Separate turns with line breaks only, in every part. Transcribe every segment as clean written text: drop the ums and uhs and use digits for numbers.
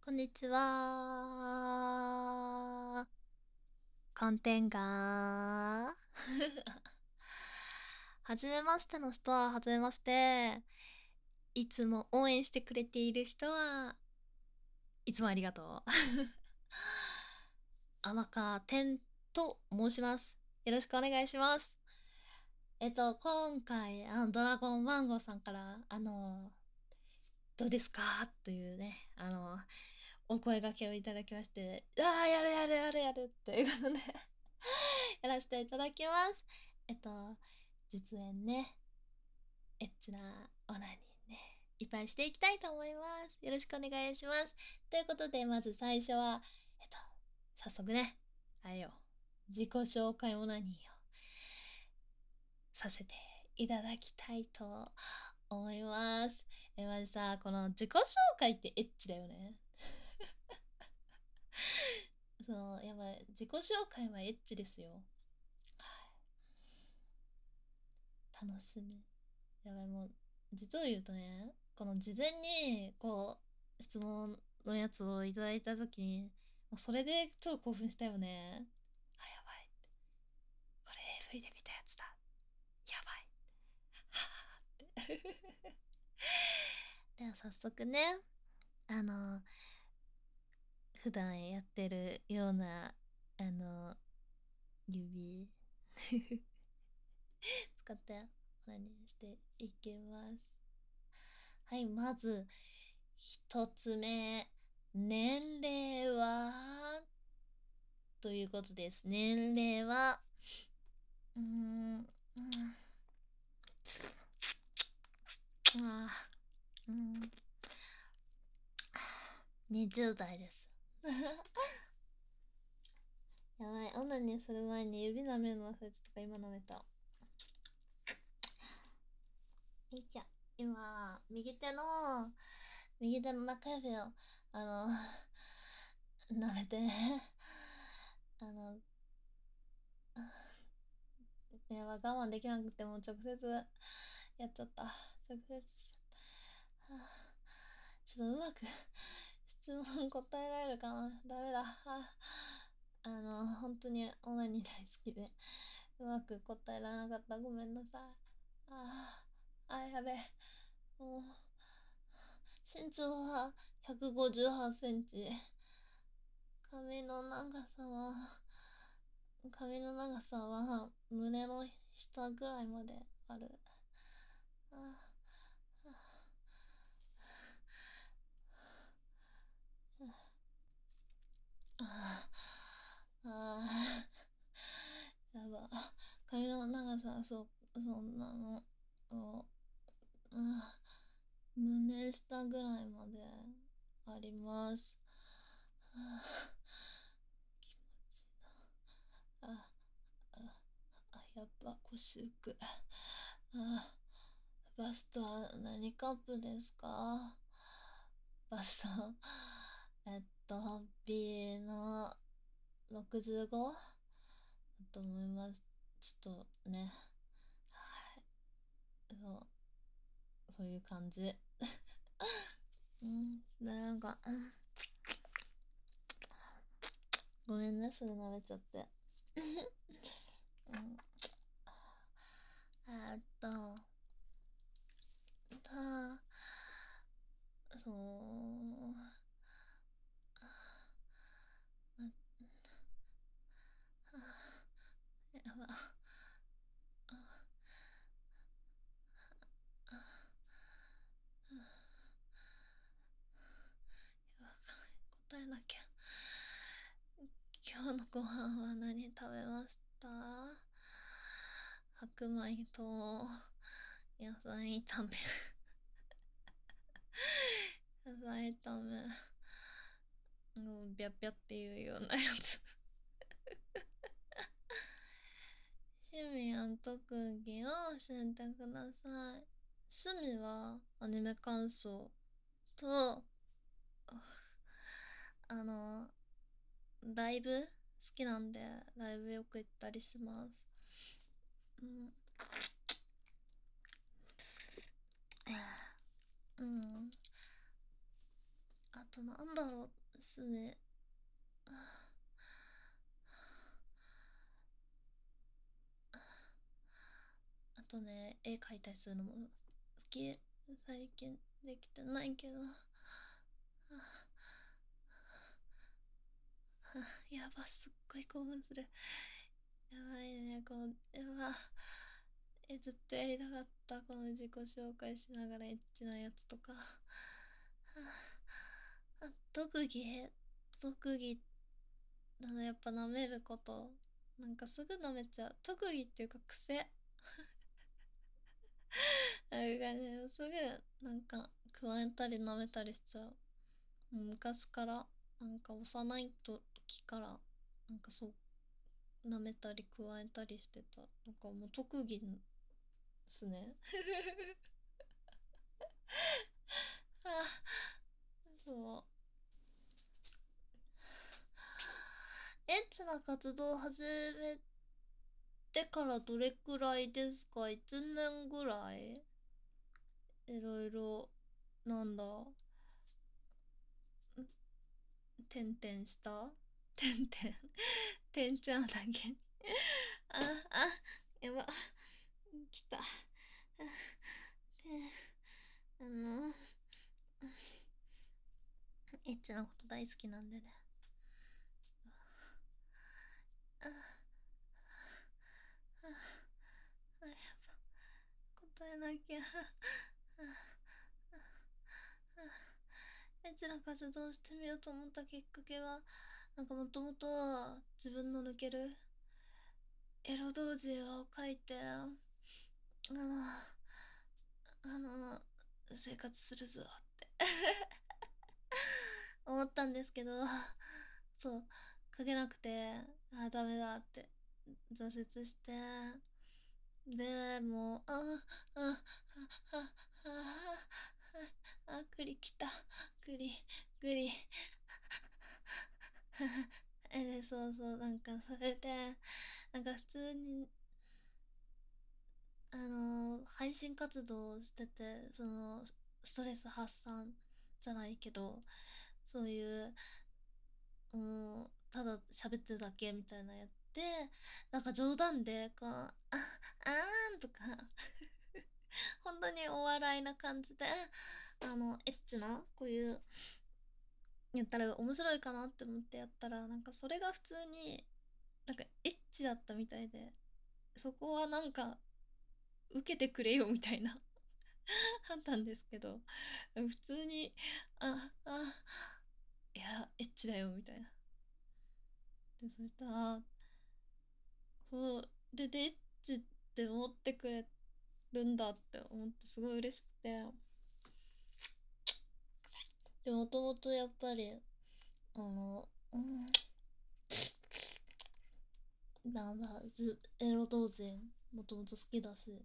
こんにちは。コンテンガー。はじめましての人ははじめまして。いつも応援してくれている人はいつもありがとう。天川天と申します。よろしくお願いします。今回、ドラゴンマンゴーさんから、どうですかというね、お声掛けをいただきまして、やるやるやるやるっていうことでやらせていただきます。実演ね、エッチなオナニーね、いっぱいしていきたいと思います。よろしくお願いします。ということで、まず最初は、早速ね、あれよ、自己紹介オナニーをさせていただきたいと思います。まずさ、この自己紹介ってエッチだよね。そう、やばい。自己紹介はエッチですよ。楽しみ。やばい、もう、実を言うとね、この事前に、質問のやつをいただいたときに、もうそれで超興奮したよね。あ、やばい。これ AV で見たやつだ。やばい。はぁって。では早速ね、あの、普段やってるような、指使って何していきます。はい、まず一つ目、年齢はということです。年齢はうーん、あうん、20代です。やばい、オナニーする前に指舐めるの忘れてたから今舐めた。いいじゃん。今、右手の中指を、舐めて、あの、やばい、我慢できなくても直接やっちゃった。直接しちゃった。はあ、ちょっとうまく質問答えられるかな。ダメだ。本当にオナニー大好きで、うまく答えられなかった。ごめんなさい。やべえ。もう、身長は158センチ。髪の長さは、髪の長さは胸の下ぐらいまである。あああやば。髪の長さ、そんなの、胸下ぐらいまであります。気持ちいいな。やっぱ腰浮く。バストは何カップですか？バスト、B の65だと思います。ちょっとね、はい、そういう感じ。なんか、ごめんね、すぐ舐めちゃって。うん、えーっと、た、そう、やば。答えなきゃ。今日のご飯は何食べました？白米と野菜炒め。野菜炒め。ビャッビャっていうようなやつ。趣味や特技を教えてください。趣味はアニメ鑑賞と、あの、ライブ好きなんで、ライブよく行ったりします。うん。うん。あとなんだろう、すね。あとね、絵描いたりするのも好き。最近できてないけど。やば、すっごい興奮する。やばいね、こう、やば。ずっとやりたかった。この自己紹介しながらエッチなやつとか。特技だな、やっぱ舐めること。なんかすぐ舐めちゃう。特技っていうか癖。なんかね、すぐなんか加えたり舐めたりしちゃう。昔からなんか幼い時からなんかそう舐めたり加えたりしてた。なんかもう特技ですね。あ、そう。エッチな活動を始めてからどれくらいですか？ 1 年ぐらい。いろいろ、なんだ、点々した点々点々だけあ、やば。来た。あの、エッチなこと大好きなんでね。あ、あ、あ、やば。答えなきゃ。エッチな活動してみようと思ったきっかけは、なんかもともと自分の抜けるエロ同時を書いて、生活するぞって思ったんですけど、そう、書けなくて、ダメだって挫折して、でも栗きた。栗そうそう、なんかそれで、なんか普通に、配信活動してて、ストレス発散じゃないけど、そういう、ただ喋ってるだけみたいなやって、なんか冗談で、ーんとか本当にお笑いな感じで、エッチな、こういう、やったら面白いかなって思ってやったら、なんかそれが普通に、なんかエッチだったみたいで、そこはなんか、受けてくれよみたいなあったんですけど、普通に、あ、あ、いや、エッチだよみたいな。で、そしたら、そう、で、エッチって思ってくれるんだって思ってすごい嬉しくて。で、もともとやっぱり、なんだ、エロ同人、もともと好きだし。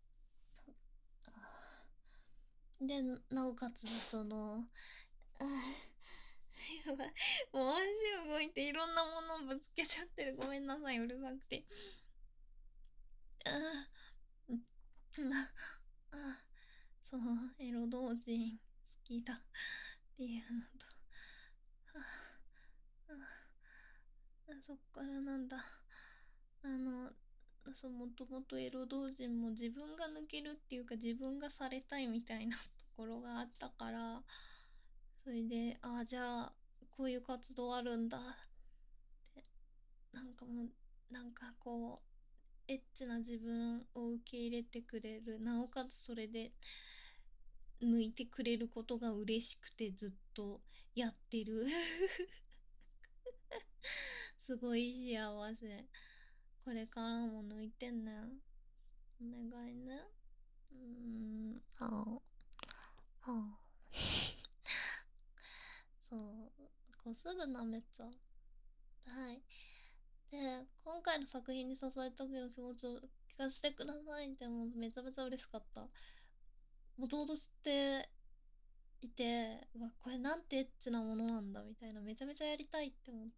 で、なおかつ、あやばい。もう足動いていろんなものをぶつけちゃってる。ごめんなさい、うるさくて。ああ、そう、エロ同人好きだっていうのと、そっからなんだ。あの、もともとエロ同人も自分が抜けるっていうか自分がされたいみたいなところがあったから、それで、じゃあ、こういう活動あるんだって、なんかもう、なんかこう、エッチな自分を受け入れてくれる、なおかつそれで抜いてくれることが嬉しくてずっとやってるすごい幸せ。これからも抜いてね。お願いね。あそう、こうすぐ舐めちゃう。はい。で、今回の作品に支えた時の気持ちを聞かせてくださいって、もうめちゃめちゃ嬉しかった。もともと知っていて、うわ、これなんてエッチなものなんだみたいな、めちゃめちゃやりたいって思って。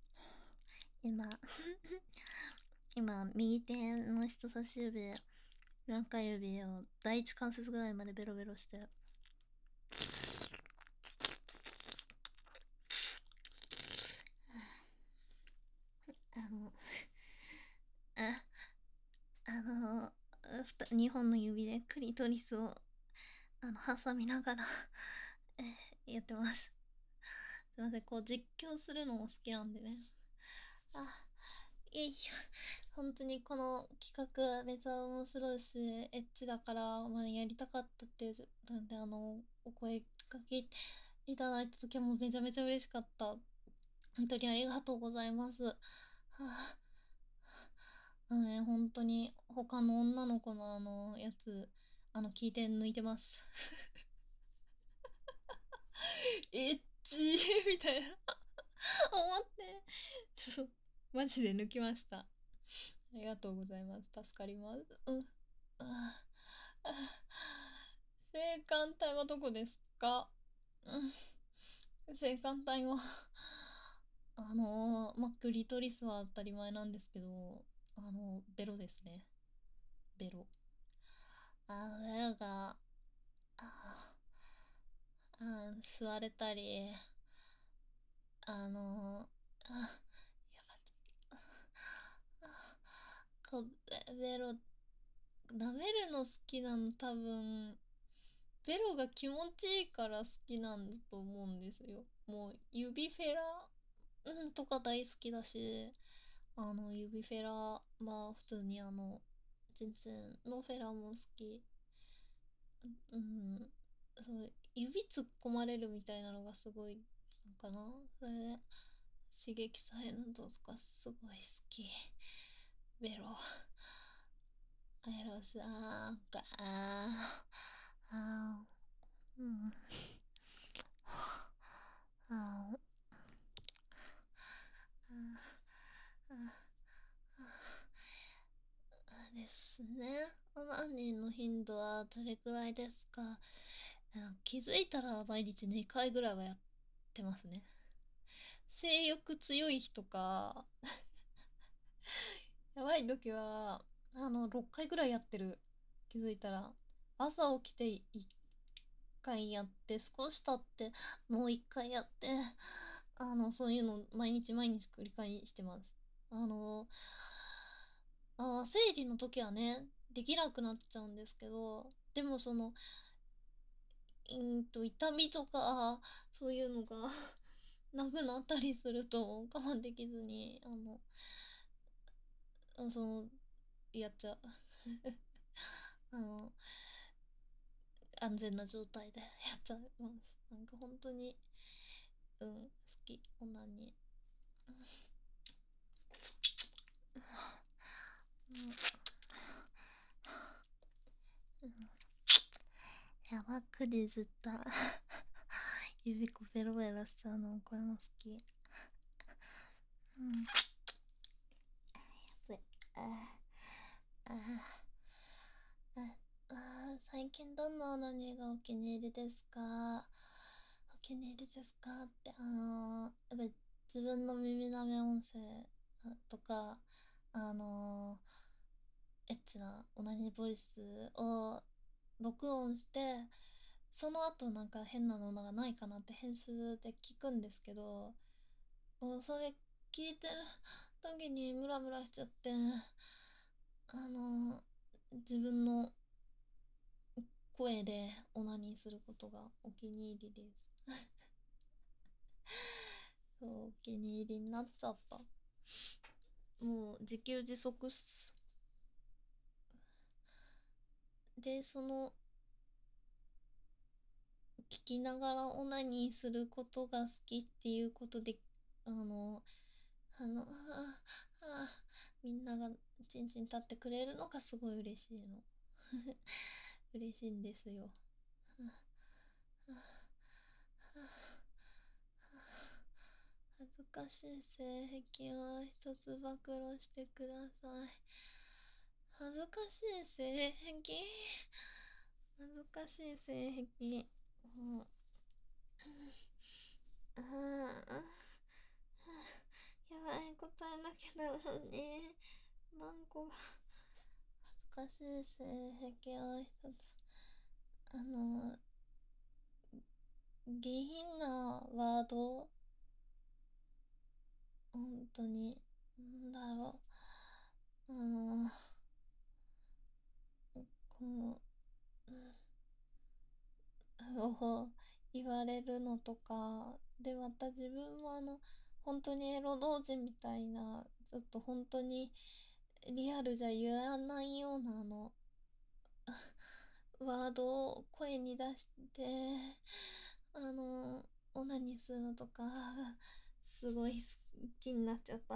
今、今、右手の人差し指、 中指を第一関節ぐらいまでベロベロして、あの、あ、2本の指でクリトリスを挟みながらやってます。すいません、こう実況するのも好きなんでね。あ、いやいや、本当にこの企画めちゃ面白いし、エッチだから、まあ、やりたかったっていう、なんでお声かけいただいた時はもうめちゃめちゃ嬉しかった。本当にありがとうございます。はあ、本当に他の女の子のやつ、聞いて抜いてます。エッチーみたいな思って、ちょっと、マジで抜きました。ありがとうございます。助かります。ああ性感帯はどこですか？性感帯はまあ、クリトリスは当たり前なんですけど、ベロですね。ベロ。ベロが、吸われたり、あのー、あ、やばこう、ベロ、舐めるの好きなの多分、ベロが気持ちいいから好きなんだと思うんですよ。もう、指フェラ、とか大好きだし、指フェラ、まあ、普通に全然のフェラも好き。うん、そう、指突っ込まれるみたいなのがすごいのかな。それで、刺激されるのとかすごい好き。ベロ。ベロさんか、うん。あですね。オナニーの頻度はどれくらいですか？気づいたら毎日2回ぐらいはやってますね。性欲強い日とか、やばい時は、6回ぐらいやってる。気づいたら。朝起きて1回やって、少し経ってもう1回やって、そういうの毎日毎日繰り返してます。あの、生理の時はね、できなくなっちゃうんですけど、でも痛みとか、そういうのがなくなったりすると我慢できずに、その、やっちゃう。あの、安全な状態でやっちゃいます。なんか本当に、好き、オナニー。うん、やばくりずった指こベロベロしちゃうのこれも好き。うん、やべあ最近どんなオナニーがお気に入りですか？お気に入りですかって、やっぱり自分の耳舐め音声とか、あのエッチなオナニーボイスを録音して、その後なんか変なのがないかなって編集で聞くんですけど、もうそれ聞いてる時にムラムラしちゃって、自分の声でオナニーすることがお気に入りです。そう、お気に入りになっちゃった。もう自給自足っす。で、聞きながらオナニーすることが好きっていうことで、あの、みんながちんちん立ってくれるのがすごい嬉しいの。嬉しいんですよ。恥ずかしい性癖は一つ暴露してください。恥ずかしい性癖、恥ずかしい性癖。うん、やばい、答えなきゃだもんね。何個恥ずしい性癖を一つ、あの、下品なワード、本当に、なんだろう、この、を言われるのとか、で、また自分も本当にエロ同人みたいな、ちょっと本当にリアルじゃ言わないようなワードを声に出して、あの、オナニーするのとか、すごい好きになっちゃった。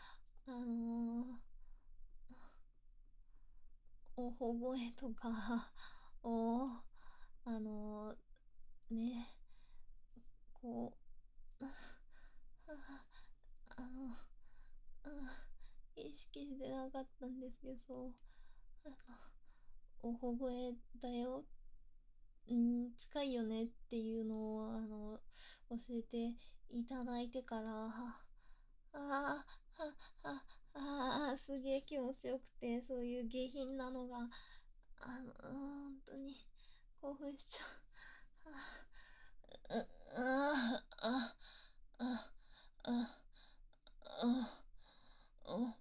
おほ声とかを、あのね、こう、あの、意識してなかったんですけど、そう、あおほ声だよ、近いよねっていうのを、教えていただいてから、あすげえ気持ちよくて、そういう下品なのが、本当に興奮しちゃう。あああああああ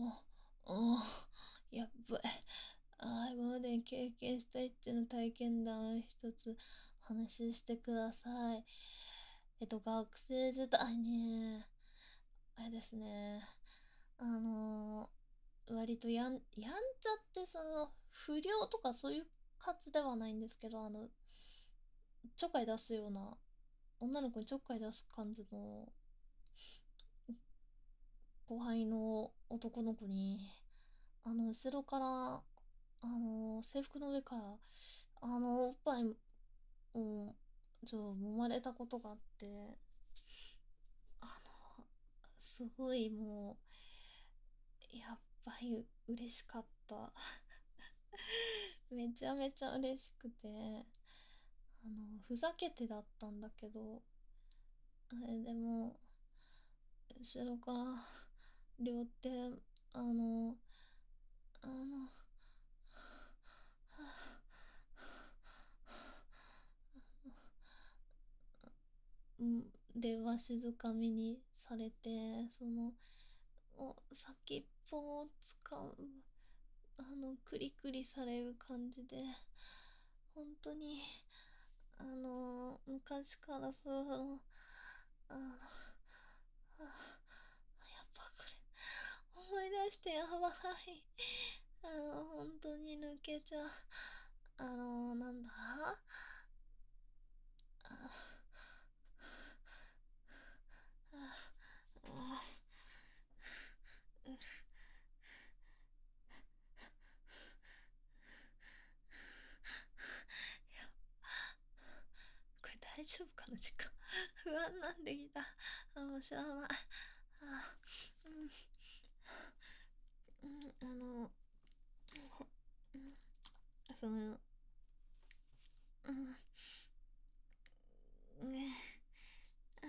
やっばい。今までに経験したエッチな体験談一つ話してください。学生時代に、あれですね、あの割とやんちゃって不良とかそういう数ではないんですけど、ちょっかい出すような、女の子にちょっかい出す感じの後輩の男の子に、後ろから、制服の上から、おっぱいを、揉まれたことがあって、あすごいもう、やっぱり嬉しかった。めちゃめちゃ嬉しくて、ふざけてだったんだけど、でも、後ろから両手、あの、あの、でわしづかみにされて、先っぽを使う、クリクリされる感じで、本当に、昔からあの、やっぱこれ、思い出してやばい。本当に抜けちゃう。なんだこれ大丈夫かな時間。不安なんできた。もう知らない。うん、うん、その、うん、ね、あ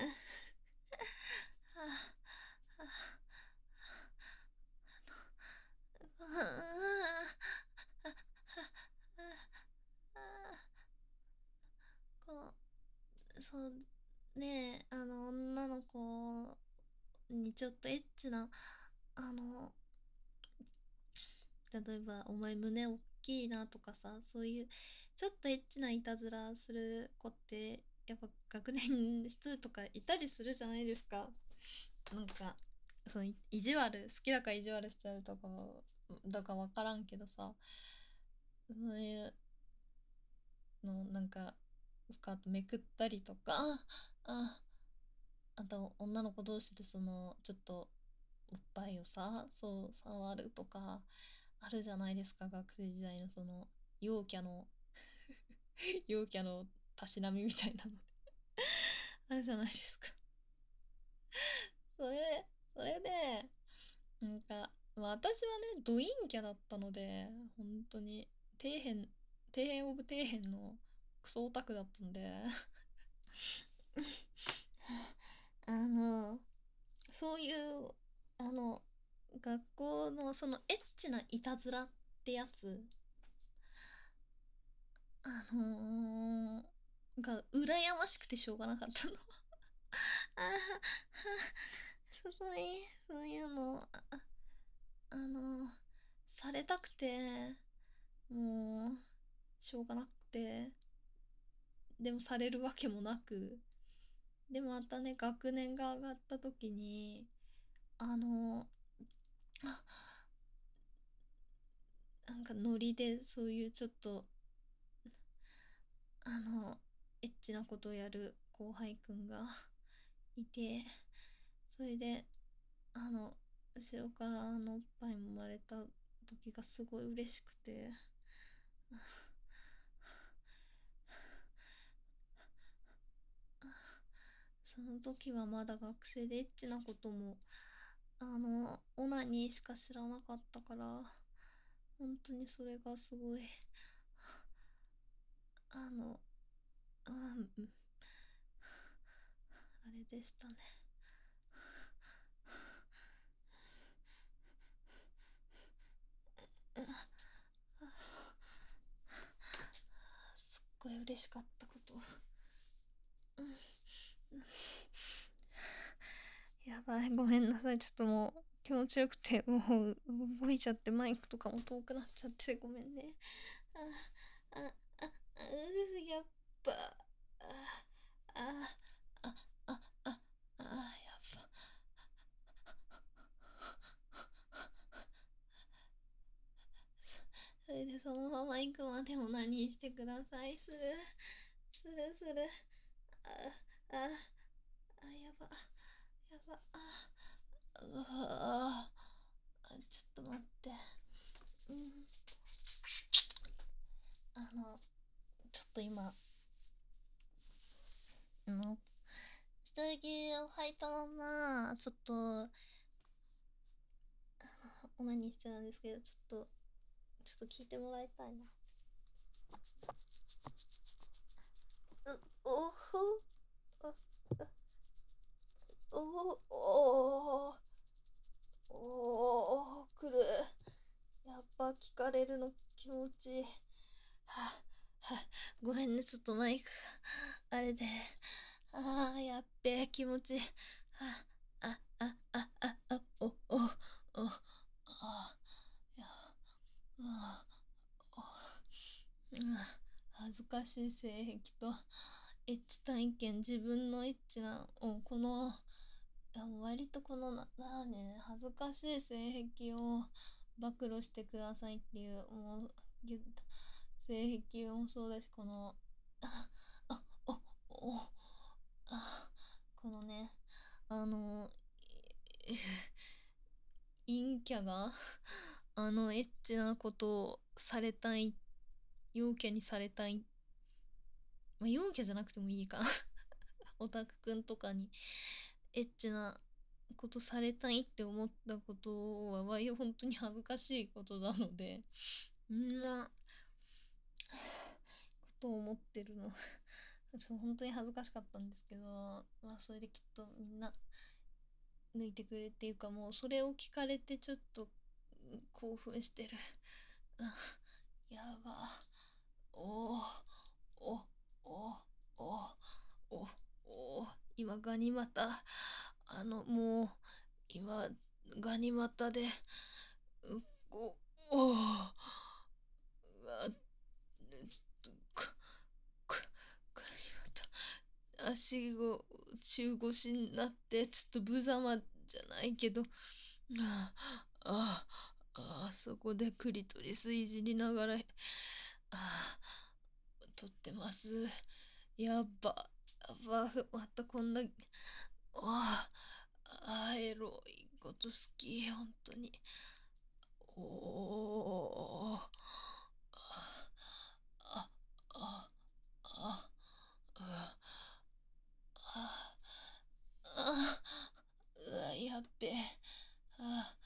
あ、こそうねえ、女の子にちょっとエッチな、あの、例えば、お前胸大きいなとかさ、そういう、ちょっとエッチないたずらする子って、やっぱ学年一人とかいたりするじゃないですか。なんか、意地悪、好きだから意地悪しちゃうとか、だかわからんけどさ、そういうの、なんか、スカートめくったりとか、あ、あと女の子同士でちょっとおっぱいをさ、そう、触るとか、あるじゃないですか、学生時代の陽キャの陽キャのたしなみみたいなのであるじゃないですか。それ、それで、なんか、まあ私はね、ド陰キャだったので、本当に、底辺、底辺オブ底辺のクソオタクだったんであの、そういう、あの、学校のエッチないたずらっってやつ、が羨ましくてしょうがなかったの。あーはすごい、そういうの、あの、されたくて、もう、しょうがなくて、でもされるわけもなく、でもまたね、学年が上がった時に、あの、なんかノリでそういうちょっと、エッチなことをやる後輩くんがいて、それで、後ろからおっぱい揉まれた時がすごい嬉しくて、その時はまだ学生でエッチなことも、オナニーしか知らなかったから、本当にそれがすごい、あの、ああれでしたね。すっごい嬉しかったこと。やばい、ごめんなさい。ちょっともう気持ちよくて、もう動いちゃってマイクとかも遠くなっちゃってごめんね。あ、あ、やっぱ、あ、あ、あ、あ、やっぱ。それでそのまま行くまでも何してください。する。あ、あ、やば、やば、ちょっと待って。うん、ちょっと今、下着を履いたまま、ちょっと、オナニーしてたんですけど、ちょっと聞いてもらいたいな。おほ、おおお来る。やっぱ聞かれるの気持ちいい。ごめんね、ちょっとマイクがあれで。やっべ気持ちいい。お、や、恥ずかしい性癖とエッチ体験、自分のエッチな、この、割とこの恥ずかしい性癖を暴露してくださいっていう、もう、性癖もそうだし、この、あ、お、お、このね、あの、陰キャが、エッチなことをされたい、陽キャにされたい、まあ、陽キャじゃなくてもいいかな。オタクくんとかにエッチなことされたいって思ったことは本当に恥ずかしいことなので、んなことを思ってるの本当に恥ずかしかったんですけど、まあそれできっとみんな抜いてくれっていうか、もうそれを聞かれてちょっと興奮してる。やば。おーおおおおお今ガニ股、もう今ガニ股で、おおうわかかガニ股、足が中腰になってちょっと無様じゃないけど、そこでクリトリスいじりながら、撮ってます。やっば、またこんな、エロいこと好き、本当に。おー、あ、あ、あ、あ、あ、やっべえ。やば、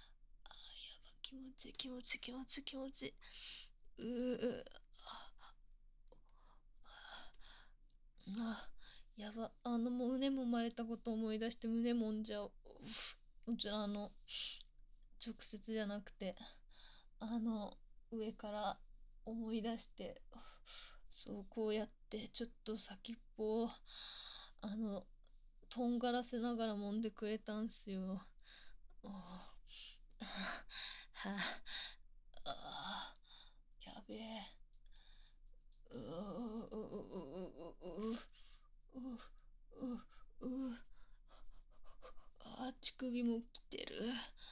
気持ちいい。やば、もう胸もまれたこと思い出して胸もんじゃう。もちろん直接じゃなくて、あの、 上から思い出して、そう、こうやってちょっと先っぽを、あの、とんがらせながら揉んでくれたんすよ。おーはあ、やべえ。うううううううううう乳首もきてる。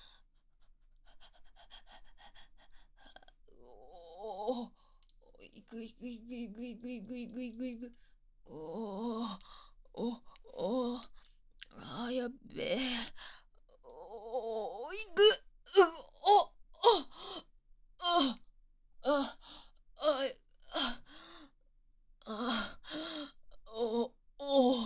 おお、いくいくいくいくいくいくいくいくいく。おーお、お、やっべえ。いく。お、あ、あ、あ、あ、あ、お、お、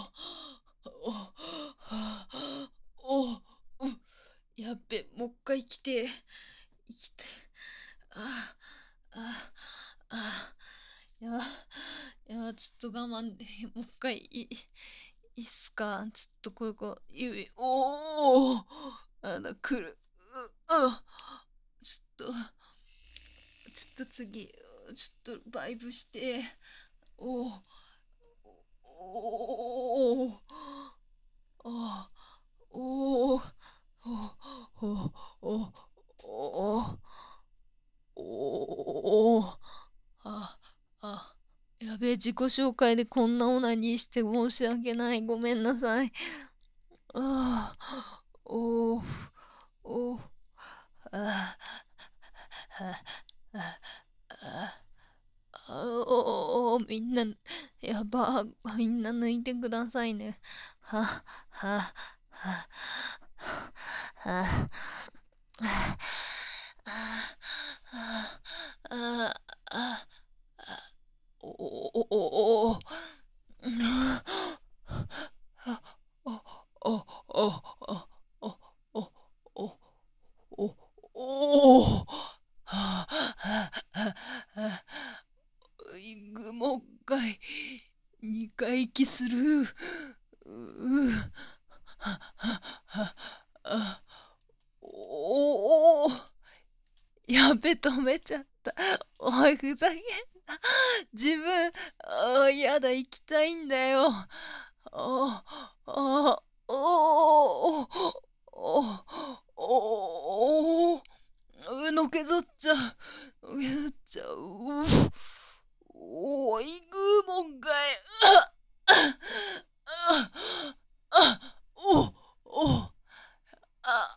お、やっべ、もう一回来て、生きて、あ、あ、あ、いや、ちょっと我慢で、もう一回いいっすか？ちょっと指、おお、来る。ちょっと、次、ちょっとバイブして、おお、おお、あおお、おお、おお、あ、やべえ、自己紹介でこんなオナニーして申し訳ない。ごめんなさい。ああ、おー、おー、ああ、みんな、やば、みんな抜いてくださいね。は、は、は、は、あ、あ、お、お、お、お、お、お、お、お、お、もう一回、二回息する。おお、やべ、止めちゃった。おい、ふざけんな。自分、やだ、行きたいんだよ。ああ、おおのけぞっちゃう。のけぞっちゃう。おいぐもんかい。おおあ、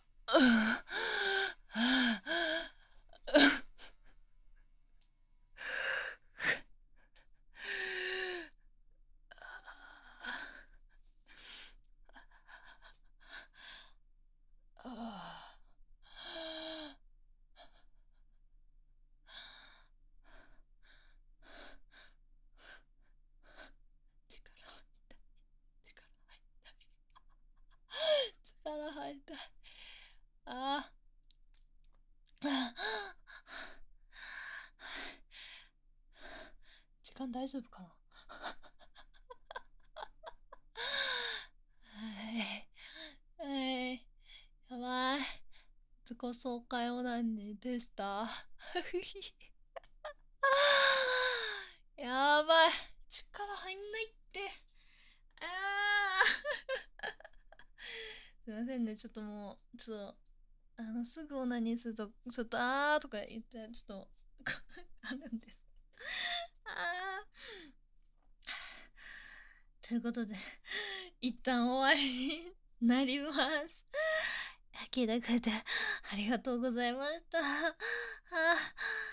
力入った。あ時間大丈夫かな。はい。やばい。自己紹介オナニーでした。やばい。力入んないって。あすいませんね。ちょっともう、すぐオナニーすると、ちょっととか言って、ちょっとあるんです。あということで、一旦終わりになります。聞いてくれてありがとうございました。